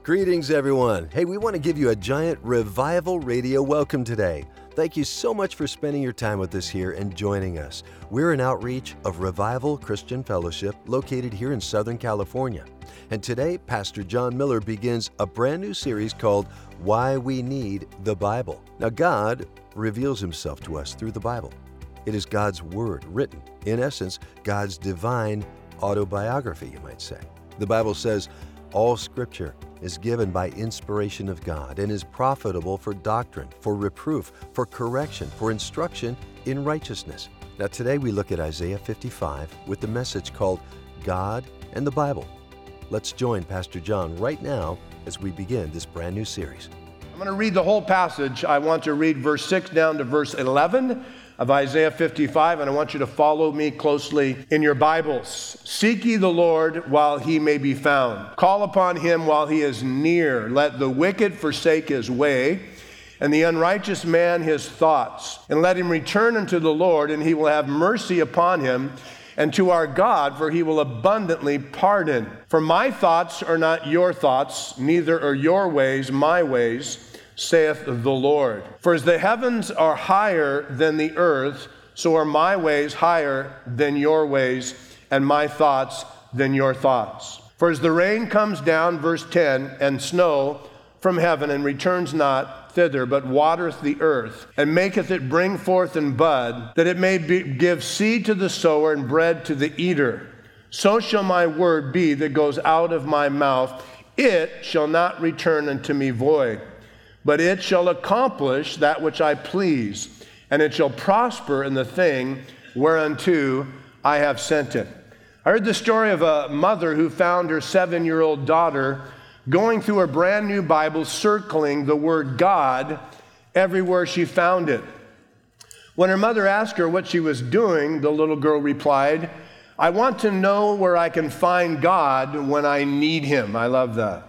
Greetings, everyone. Hey, we want to give you a giant Revival Radio welcome today. Thank you so much for spending your time with us here and joining us. We're an outreach of Revival Christian Fellowship located here in Southern California. And today, Pastor John Miller begins a brand new series called Why We Need the Bible. Now, God reveals himself to us through the Bible. It is God's Word written. In essence, God's divine autobiography, you might say. The Bible says, all Scripture is given by inspiration of God and is profitable for doctrine, for reproof, for correction, for instruction in righteousness. Now today we look at Isaiah 55 with the message called God and the Bible. Let's join Pastor John right now as we begin this brand new series. I'm going to read the whole passage. I want to read verse 6 down to verse 11 of Isaiah 55, and I want you to follow me closely in your Bibles. Seek ye the Lord while he may be found. Call upon him while he is near. Let the wicked forsake his way, and the unrighteous man his thoughts. And let him return unto the Lord, and he will have mercy upon him, and to our God, for he will abundantly pardon. For my thoughts are not your thoughts, neither are your ways my ways, saith the Lord. For as the heavens are higher than the earth, so are my ways higher than your ways, and my thoughts than your thoughts. For as the rain comes down, verse 10, and snow from heaven, and returns not thither, but watereth the earth, and maketh it bring forth and bud, that it may give seed to the sower and bread to the eater, so shall my word be that goes out of my mouth. It shall not return unto me void, but it shall accomplish that which I please, and it shall prosper in the thing whereunto I have sent it. I heard the story of a mother who found her 7-year-old daughter going through a brand new Bible, circling the word God everywhere she found it. When her mother asked her what she was doing, the little girl replied, I want to know where I can find God when I need him. I love that.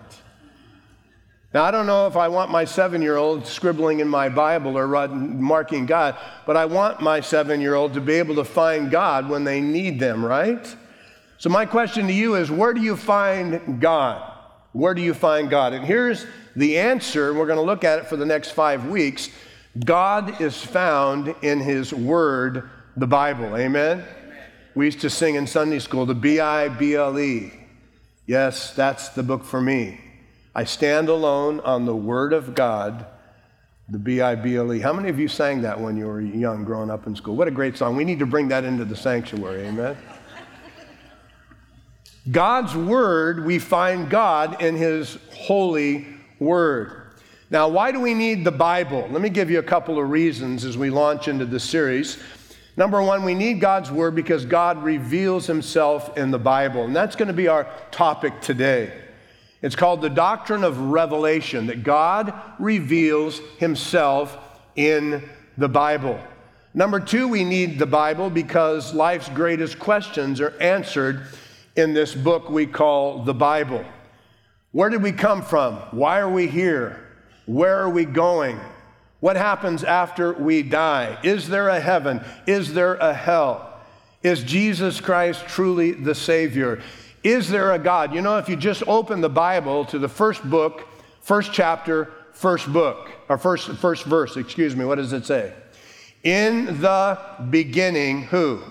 Now, I don't know if I want my 7-year-old scribbling in my Bible or marking God, but I want my 7-year-old to be able to find God when they need them, right? So my question to you is, where do you find God? Where do you find God? And here's the answer. We're going to look at it for the next 5 weeks. God is found in his word, the Bible. Amen? We used to sing in Sunday school, the B-I-B-L-E. Yes, that's the book for me. I stand alone on the word of God, the B-I-B-L-E. How many of you sang that when you were young, growing up in school? What a great song. We need to bring that into the sanctuary, amen? God's word, we find God in his holy word. Now, why do we need the Bible? Let me give you a couple of reasons as we launch into this series. Number one, we need God's word because God reveals himself in the Bible, and that's going to be our topic today. It's called the doctrine of revelation, that God reveals himself in the Bible. Number two, we need the Bible because life's greatest questions are answered in this book we call the Bible. Where did we come from? Why are we here? Where are we going? What happens after we die? Is there a heaven? Is there a hell? Is Jesus Christ truly the Savior? Is there a God? You know, if you just open the Bible to the first book, first chapter, first book, or first verse, what does it say? In the beginning, who?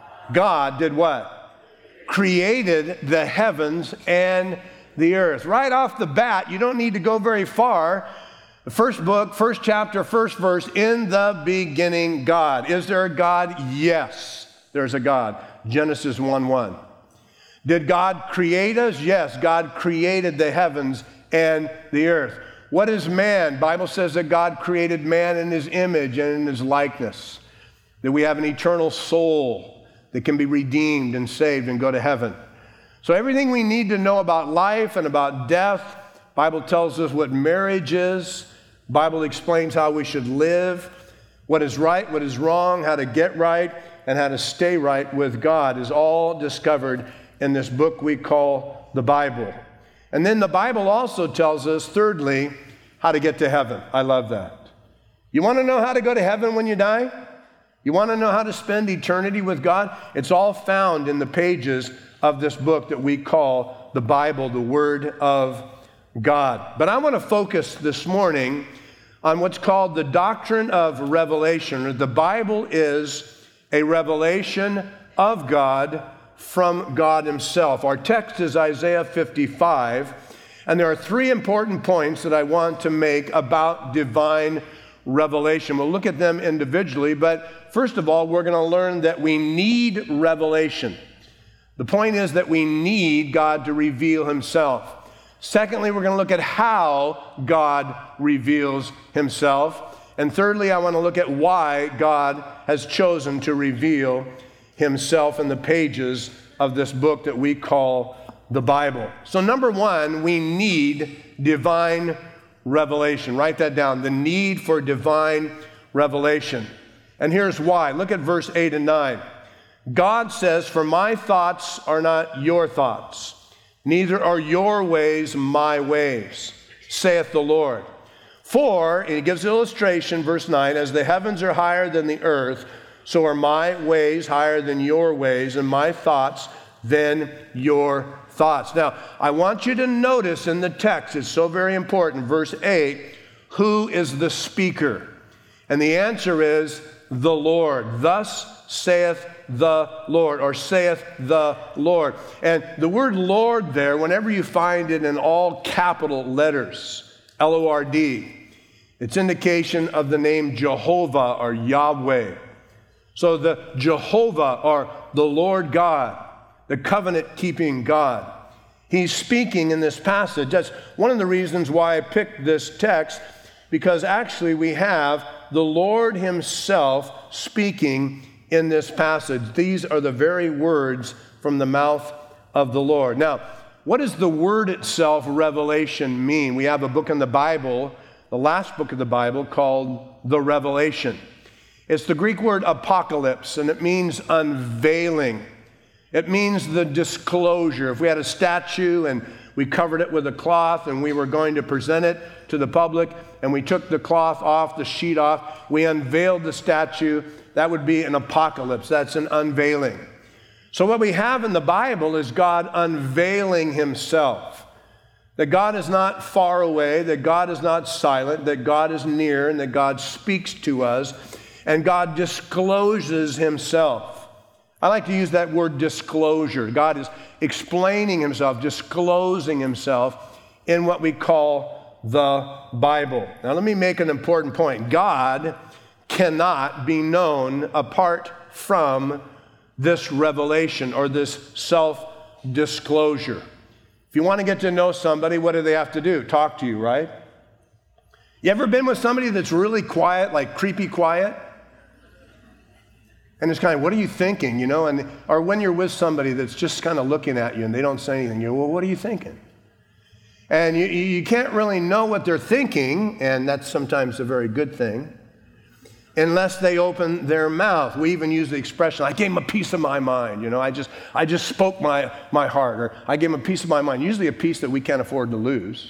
God did what? Created the heavens and the earth. Right off the bat, you don't need to go very far. The first book, first chapter, first verse, in the beginning, God. Is there a God? Yes, there's a God. Genesis 1:1. Did God create us? Yes, God created the heavens and the earth. What is man? The Bible says that God created man in his image and in his likeness, that we have an eternal soul that can be redeemed and saved and go to heaven. So everything we need to know about life and about death, the Bible tells us what marriage is. The Bible explains how we should live, what is right, what is wrong, how to get right, and how to stay right with God is all discovered in this book we call the Bible. And then the Bible also tells us, thirdly, how to get to heaven. I love that. You want to know how to go to heaven when you die? You want to know how to spend eternity with God? It's all found in the pages of this book that we call the Bible, the Word of God. But I want to focus this morning on what's called the doctrine of revelation. The Bible is a revelation of God from God himself. Our text is Isaiah 55, and there are three important points that I want to make about divine revelation. We'll look at them individually, but first of all, we're going to learn that we need revelation. The point is that we need God to reveal himself. Secondly, we're going to look at how God reveals himself. And thirdly, I want to look at why God has chosen to reveal himself in the pages of this book that we call the Bible. So number one, we need divine revelation. Write that down, the need for divine revelation. And here's why. Look at verse 8 and 9. God says, "For my thoughts are not your thoughts, neither are your ways my ways, saith the Lord. For," and he gives an illustration, verse 9, "as the heavens are higher than the earth, so are my ways higher than your ways, and my thoughts than your thoughts." Now, I want you to notice in the text, it's so very important, verse 8, who is the speaker? And the answer is the Lord. Thus saith the Lord, or saith the Lord. And the word Lord there, whenever you find it in all capital letters, L-O-R-D, it's indication of the name Jehovah or Yahweh. So the Jehovah, or the Lord God, the covenant-keeping God, he's speaking in this passage. That's one of the reasons why I picked this text, because actually we have the Lord himself speaking in this passage. These are the very words from the mouth of the Lord. Now, what does the word itself, revelation, mean? We have a book in the Bible, the last book of the Bible, called the Revelation. It's the Greek word apocalypse, and it means unveiling. It means the disclosure. If we had a statue and we covered it with a cloth and we were going to present it to the public, and we took the cloth off, the sheet off, we unveiled the statue, that would be an apocalypse. That's an unveiling. So what we have in the Bible is God unveiling himself. That God is not far away, that God is not silent, that God is near, and that God speaks to us, and God discloses himself. I like to use that word disclosure. God is explaining himself, disclosing himself in what we call the Bible. Now let me make an important point. God cannot be known apart from this revelation or this self-disclosure. If you want to get to know somebody, what do they have to do? Talk to you, right? You ever been with somebody that's really quiet, like creepy quiet? And it's kind of, what are you thinking, you know? Or when you're with somebody that's just kind of looking at you and they don't say anything, you go, well, what are you thinking? And you can't really know what they're thinking, and that's sometimes a very good thing, unless they open their mouth. We even use the expression, I gave him a piece of my mind, you know, I just spoke my heart, or I gave him a piece of my mind, usually a piece that we can't afford to lose.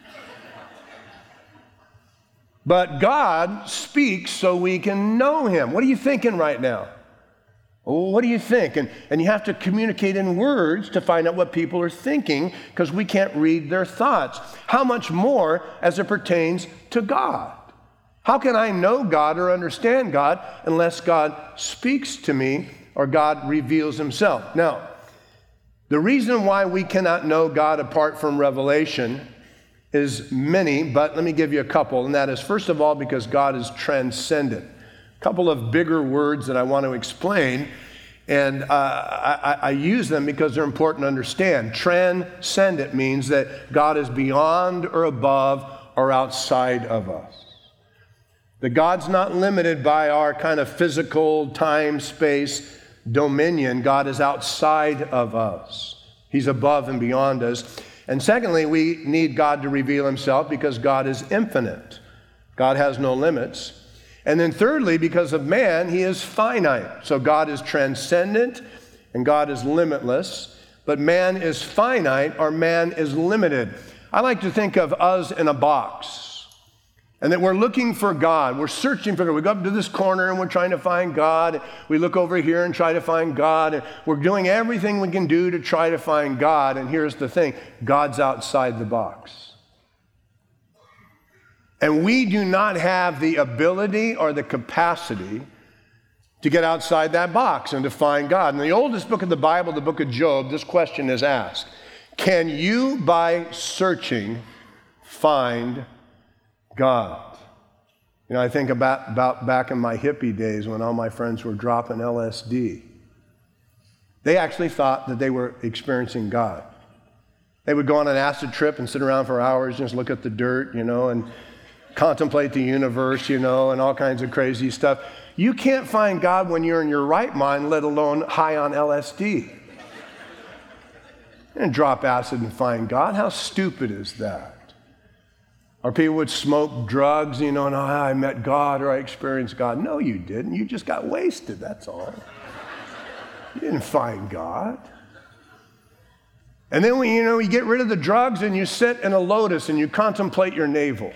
But God speaks so we can know him. What are you thinking right now? Oh, what do you think? And you have to communicate in words to find out what people are thinking, because we can't read their thoughts. How much more as it pertains to God? How can I know God or understand God unless God speaks to me or God reveals himself? Now, the reason why we cannot know God apart from revelation is many, but let me give you a couple, and that is, first of all, because God is transcendent. A couple of bigger words that I want to explain, and I use them because they're important to understand. Transcendent means that God is beyond or above or outside of us. That God's not limited by our kind of physical time, space, dominion. God is outside of us. He's above and beyond us. And secondly, we need God to reveal himself because God is infinite. God has no limits. And then thirdly, because of man, he is finite. So God is transcendent and God is limitless, but man is finite or man is limited. I like to think of us in a box. And that we're looking for God. We're searching for God. We go up to this corner and we're trying to find God. We look over here and try to find God. And we're doing everything we can do to try to find God. And here's the thing. God's outside the box. And we do not have the ability or the capacity to get outside that box and to find God. In the oldest book of the Bible, the book of Job, this question is asked: can you, by searching, find God? You know, I think about back in my hippie days when all my friends were dropping LSD. They actually thought that they were experiencing God. They would go on an acid trip and sit around for hours, just look at the dirt, and contemplate the universe, and all kinds of crazy stuff. You can't find God when you're in your right mind, let alone high on LSD. And drop acid and find God. How stupid is that? Or people would smoke drugs, and I met God or I experienced God. No, you didn't. You just got wasted, that's all. You didn't find God. And then when you get rid of the drugs and you sit in a lotus and you contemplate your navel.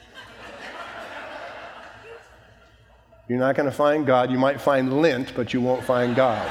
You're not going to find God. You might find lint, but you won't find God.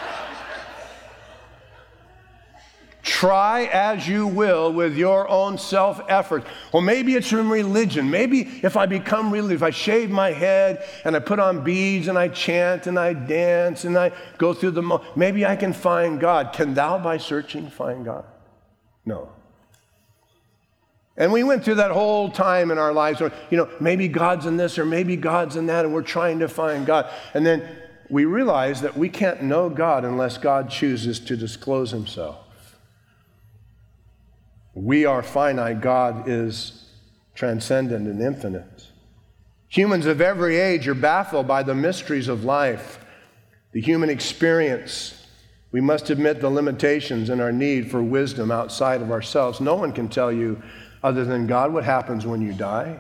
Try as you will with your own self-effort. Well, maybe it's from religion. Maybe if I become religious, if I shave my head and I put on beads and I chant and I dance and I go through maybe I can find God. Can thou by searching find God? No. And we went through that whole time in our lives where, maybe God's in this or maybe God's in that, and we're trying to find God. And then we realize that we can't know God unless God chooses to disclose himself. We are finite. God is transcendent and infinite. Humans of every age are baffled by the mysteries of life, the human experience. We must admit the limitations and our need for wisdom outside of ourselves. No one can tell you, other than God, what happens when you die.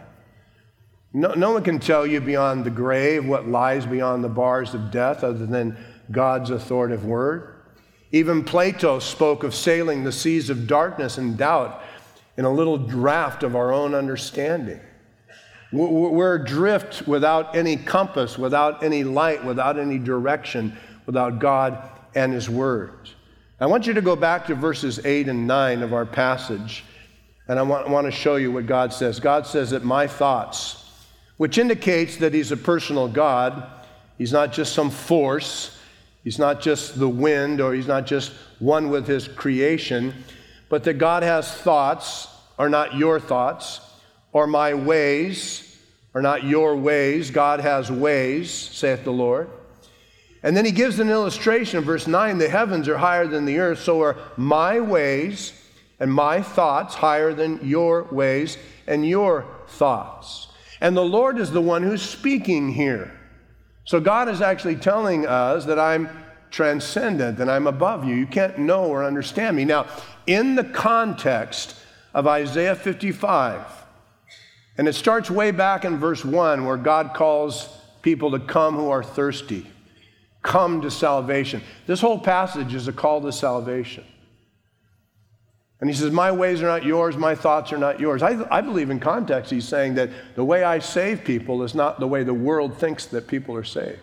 No one can tell you beyond the grave what lies beyond the bars of death, other than God's authoritative word. Even Plato spoke of sailing the seas of darkness and doubt in a little draft of our own understanding. We're adrift without any compass, without any light, without any direction, without God and his word. I want you to go back to verses 8 and 9 of our passage, and I want to show you what God says. God says that my thoughts, which indicates that he's a personal God, he's not just some force, he's not just the wind, or he's not just one with his creation, but that God has thoughts are not your thoughts, or my ways are not your ways. God has ways, saith the Lord. And then he gives an illustration in verse 9, the heavens are higher than the earth, so are my ways and my thoughts higher than your ways and your thoughts. And the Lord is the one who's speaking here. So God is actually telling us that I'm transcendent and I'm above you. You can't know or understand me. Now, in the context of Isaiah 55, and it starts way back in verse 1 where God calls people to come who are thirsty, come to salvation. This whole passage is a call to salvation. And he says, my ways are not yours, my thoughts are not yours. I believe in context he's saying that the way I save people is not the way the world thinks that people are saved.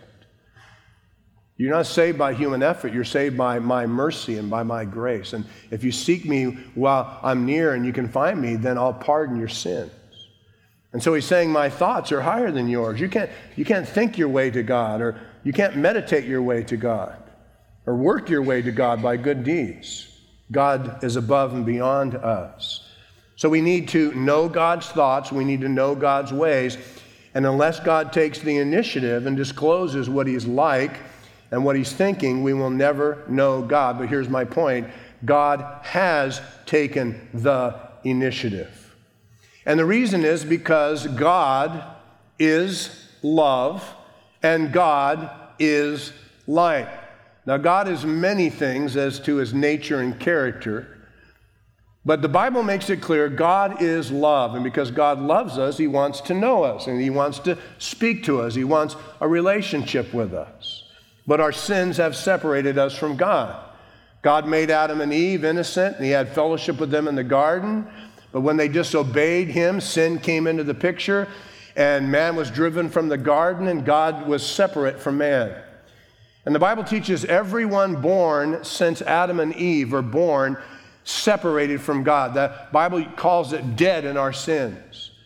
You're not saved by human effort, you're saved by my mercy and by my grace. And if you seek me while I'm near and you can find me, then I'll pardon your sins. And so he's saying my thoughts are higher than yours. You can't think your way to God, or you can't meditate your way to God, or work your way to God by good deeds. God is above and beyond us. So we need to know God's thoughts, we need to know God's ways, and unless God takes the initiative and discloses what he's like and what he's thinking, we will never know God. But here's my point. God has taken the initiative. And the reason is because God is love and God is light. Now, God is many things as to his nature and character, but the Bible makes it clear God is love, and because God loves us, he wants to know us, and he wants to speak to us. He wants a relationship with us. But our sins have separated us from God. God made Adam and Eve innocent, and he had fellowship with them in the garden, but when they disobeyed him, sin came into the picture, and man was driven from the garden, and God was separate from man. And the Bible teaches everyone born since Adam and Eve are born separated from God. The Bible calls it dead in our sins.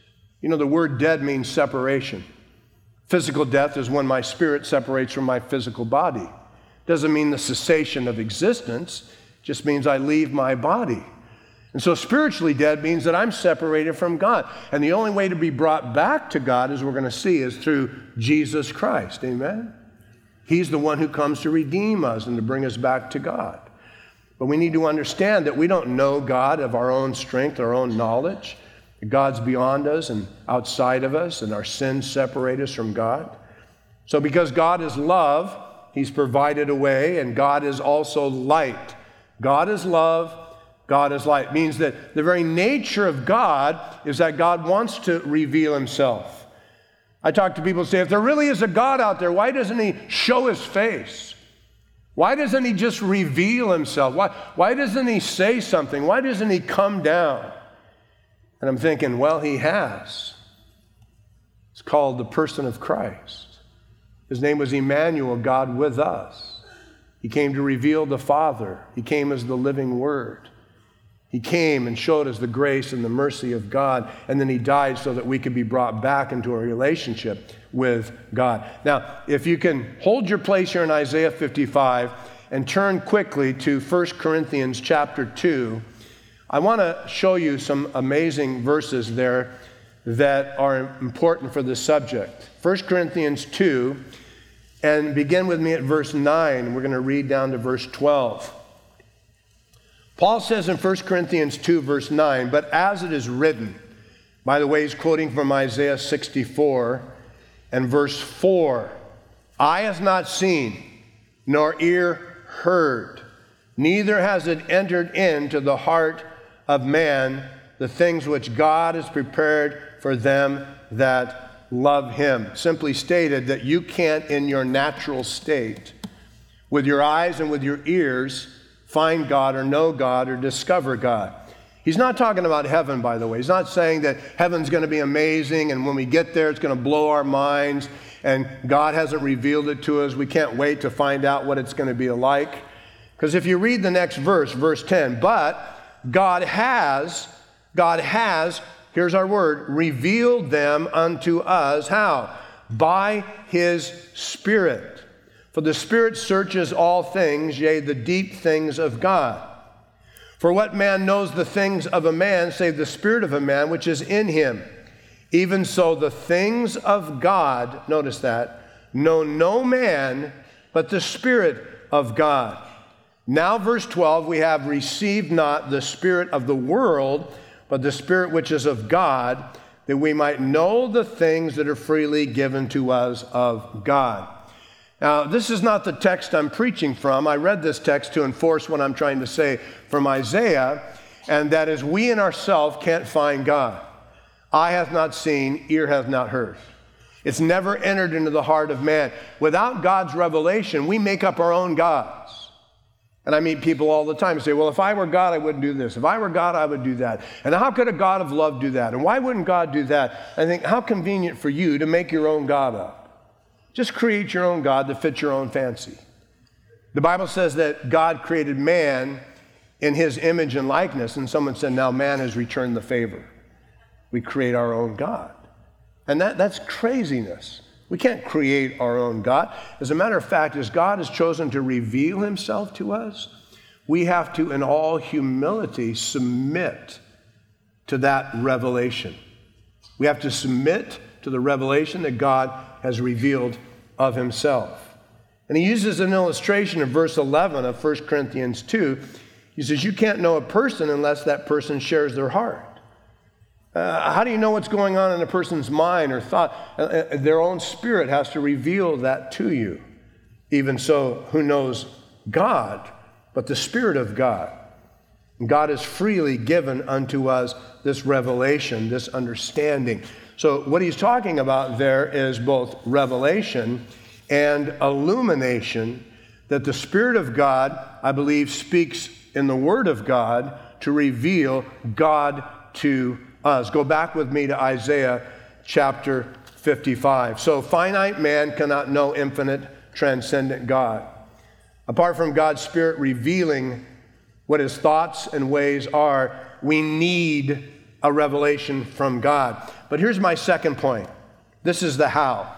You know, the word dead means separation. Physical death is when my spirit separates from my physical body. Doesn't mean the cessation of existence, just means I leave my body. And so spiritually dead means that I'm separated from God. And the only way to be brought back to God, as we're going to see, is through Jesus Christ. Amen? He's the one who comes to redeem us and to bring us back to God. But we need to understand that we don't know God of our own strength, our own knowledge. God's beyond us and outside of us, and our sins separate us from God. So because God is love, He's provided a way, and God is also light. God is love, God is light. It means that the very nature of God is that God wants to reveal Himself. I talk to people and say, if there really is a God out there, why doesn't He show His face? Why doesn't He just reveal Himself? Why doesn't He say something? Why doesn't He come down? And I'm thinking, well, He has. It's called the person of Christ. His name was Emmanuel, God with us. He came to reveal the Father. He came as the living Word. He came and showed us the grace and the mercy of God, and then He died so that we could be brought back into a relationship with God. Now, if you can hold your place here in Isaiah 55 and turn quickly to 1 Corinthians chapter 2, I want to show you some amazing verses there that are important for this subject. 1 Corinthians 2, and begin with me at verse 9. We're going to read down to verse 12. Paul says in 1 Corinthians 2, verse 9, but as it is written, by the way, he's quoting from Isaiah 64 and verse 4, eye has not seen, nor ear heard, neither has it entered into the heart of man the things which God has prepared for them that love Him. Simply stated that you can't, in your natural state, with your eyes and with your ears, find God or know God or discover God. He's not talking about heaven, by the way. He's not saying that heaven's going to be amazing and when we get there it's going to blow our minds and God hasn't revealed it to us. We can't wait to find out what it's going to be like. Because if you read the next verse, verse 10, but God has, here's our word, revealed them unto us. How? By His Spirit. For the Spirit searches all things, yea, the deep things of God. For what man knows the things of a man, save the spirit of a man which is in him? Even so the things of God, notice that, know no man but the Spirit of God. Now, verse 12, we have received not the spirit of the world, but the Spirit which is of God, that we might know the things that are freely given to us of God. Now, this is not the text I'm preaching from. I read this text to enforce what I'm trying to say from Isaiah, and that is we in ourselves can't find God. Eye hath not seen, ear hath not heard. It's never entered into the heart of man. Without God's revelation, we make up our own gods. And I meet people all the time who say, well, if I were God, I wouldn't do this. If I were God, I would do that. And how could a God of love do that? And why wouldn't God do that? I think, how convenient for you to make your own God up. Just create your own God that fits your own fancy. The Bible says that God created man in His image and likeness, and someone said, now man has returned the favor. We create our own God. And that's craziness. We can't create our own God. As a matter of fact, as God has chosen to reveal Himself to us, we have to, in all humility, submit to that revelation. We have to submit to the revelation that God has revealed of Himself. And He uses an illustration in verse 11 of 1 Corinthians 2. He says, you can't know a person unless that person shares their heart. How do you know what's going on in a person's mind or thought? Their own spirit has to reveal that to you. Even so, who knows God but the Spirit of God? God has freely given unto us this revelation, this understanding. So what he's talking about there is both revelation and illumination, that the Spirit of God, I believe, speaks in the Word of God to reveal God to us. Go back with me to Isaiah chapter 55. So finite man cannot know infinite, transcendent God. Apart from God's Spirit revealing what His thoughts and ways are, we need a revelation from God. But here's my second point. This is the how.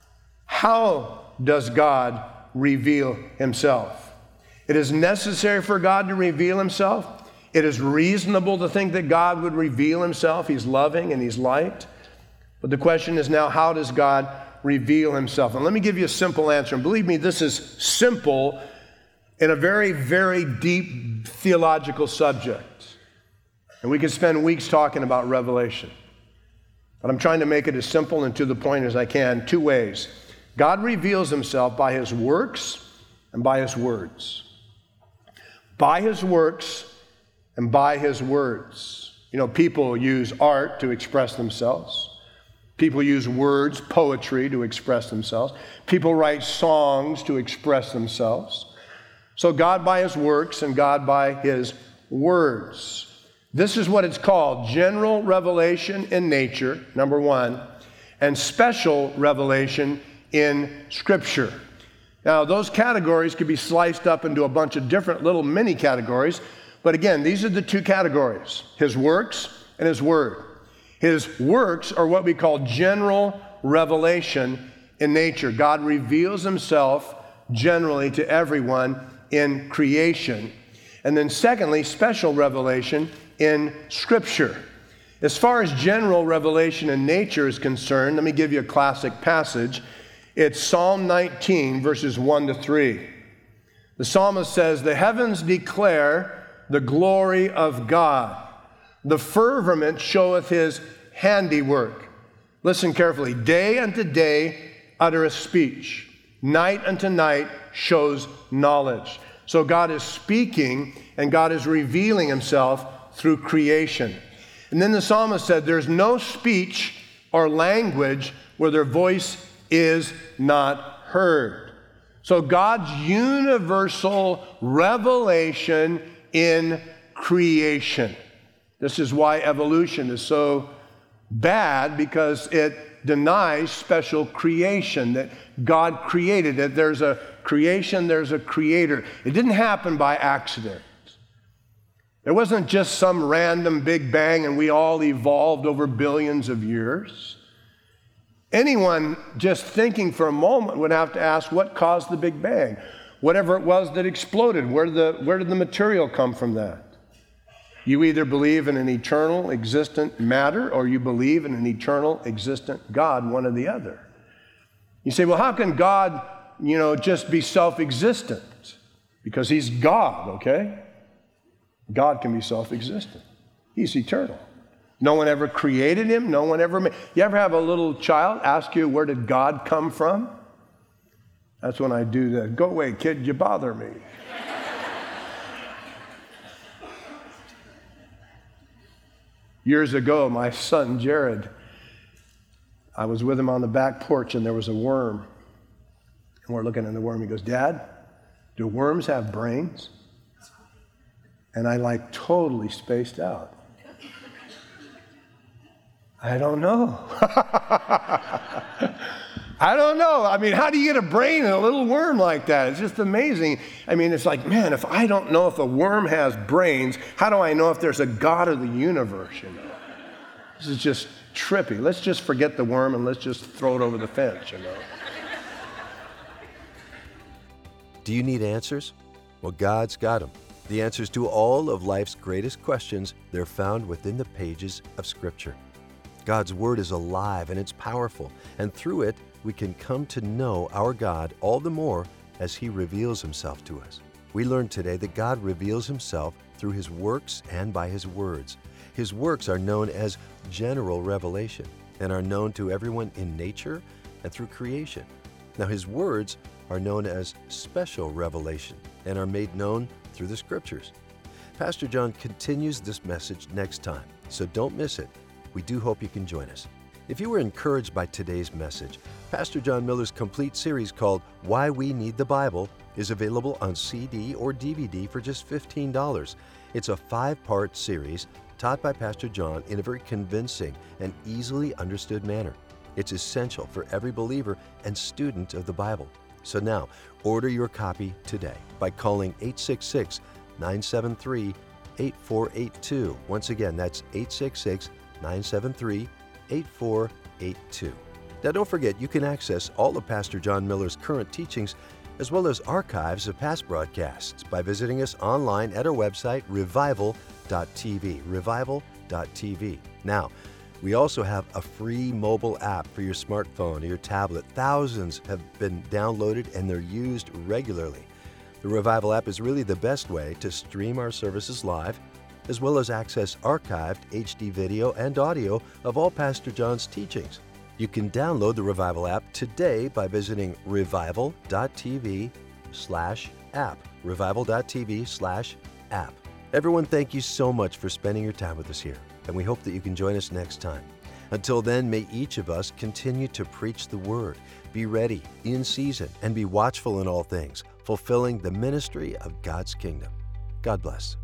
How does God reveal himself? It is necessary for God to reveal himself. It is reasonable to think that God would reveal himself. He's loving and he's light. But the question is now, how does God reveal himself? And let me give you a simple answer. And believe me, this is simple in a very, very deep theological subject. And we could spend weeks talking about revelation. But I'm trying to make it as simple and to the point as I can. Two ways. God reveals himself by his works and by his words. By his works and by his words. You know, people use art to express themselves. People use words, poetry, to express themselves. People write songs to express themselves. So God by his works and God by his words. This is what it's called: general revelation in nature, number one, and special revelation in Scripture. Now, those categories could be sliced up into a bunch of different little mini categories, but again, these are the two categories: his works and his word. His works are what we call general revelation in nature. God reveals himself generally to everyone in creation. And then secondly, special revelation in Scripture. As far as general revelation in nature is concerned, let me give you a classic passage. It's Psalm 19, verses 1 to 3. The psalmist says, "The heavens declare the glory of God. The firmament showeth his handiwork." Listen carefully. "Day unto day uttereth speech. Night unto night shows knowledge." So God is speaking and God is revealing himself through creation. And then the psalmist said, "There's no speech or language where their voice is not heard." So God's universal revelation in creation. This is why evolution is so bad, because it denies special creation, that God created it. There's a creation, there's a creator. It didn't happen by accident. There wasn't just some random Big Bang and we all evolved over billions of years. Anyone just thinking for a moment would have to ask, what caused the Big Bang? Whatever it was that exploded, where did the material come from that? You either believe in an eternal existent matter or you believe in an eternal existent God, one or the other. You say, well, how can God, just be self-existent? Because he's God, okay? God can be self-existent. He's eternal. No one ever created him. No one ever made. You ever have a little child ask you, where did God come from? That's when I do that. Go away, kid, you bother me. Years ago, my son, Jared, I was with him on the back porch and there was a worm. And we're looking at the worm. He goes, "Dad, do worms have brains?" And I totally spaced out. I don't know. I don't know. How do you get a brain in a little worm like that? It's just amazing. It's like, man, if I don't know if a worm has brains, how do I know if there's a God of the universe, This is just trippy. Let's just forget the worm and let's just throw it over the fence, Do you need answers? Well, God's got them. The answers to all of life's greatest questions, they're found within the pages of Scripture. God's Word is alive and it's powerful, and through it, we can come to know our God all the more as He reveals Himself to us. We learned today that God reveals Himself through His works and by His words. His works are known as general revelation and are known to everyone in nature and through creation. Now, His words are known as special revelation and are made known through the Scriptures. Pastor John continues this message next time, so don't miss it. We do hope you can join us. If you were encouraged by today's message, Pastor John Miller's complete series called Why We Need the Bible is available on CD or DVD for just $15. It's a 5-part series taught by Pastor John in a very convincing and easily understood manner. It's essential for every believer and student of the Bible. So now, order your copy today by calling 866-973-8255 866-973-8482. Once again, that's 866-973-8482. Now don't forget, you can access all of Pastor John Miller's current teachings as well as archives of past broadcasts by visiting us online at our website, revival.tv, revival.tv. Now, we also have a free mobile app for your smartphone or your tablet. Thousands have been downloaded and they're used regularly. The Revival app is really the best way to stream our services live, as well as access archived HD video and audio of all Pastor John's teachings. You can download the Revival app today by visiting revival.tv/app, revival.tv/app. Everyone, thank you so much for spending your time with us here, and we hope that you can join us next time. Until then, may each of us continue to preach the Word, be ready, in season, and be watchful in all things, fulfilling the ministry of God's kingdom. God bless.